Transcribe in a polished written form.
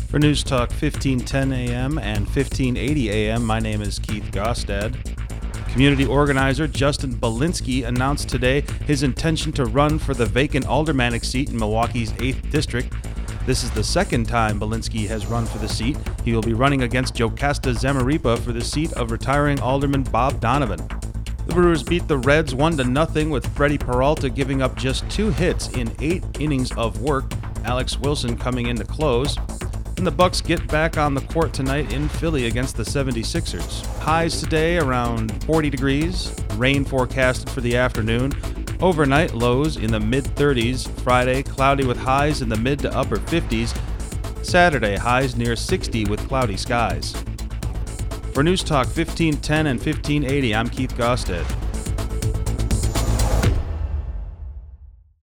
For News Talk 1510 AM and 1580 AM, my name is Keith Gostad. Community organizer Justin Belinsky announced today his intention to run for the vacant aldermanic seat in Milwaukee's 8th District. This is the second time Belinsky has run for the seat. He will be running against Jocasta Zamarripa for the seat of retiring Alderman Bob Donovan. The Brewers beat the Reds 1-0 with Freddie Peralta giving up just 2 hits in 8 innings of work, Alex Wilson coming in to close. And the Bucks get back on the court tonight in Philly against the 76ers. Highs today around 40 degrees, rain forecasted for the afternoon. Overnight lows in the mid-30s. Friday, cloudy with highs in the mid to upper 50s. Saturday, highs near 60 with cloudy skies. For News Talk 1510 and 1580, I'm Keith Gostad.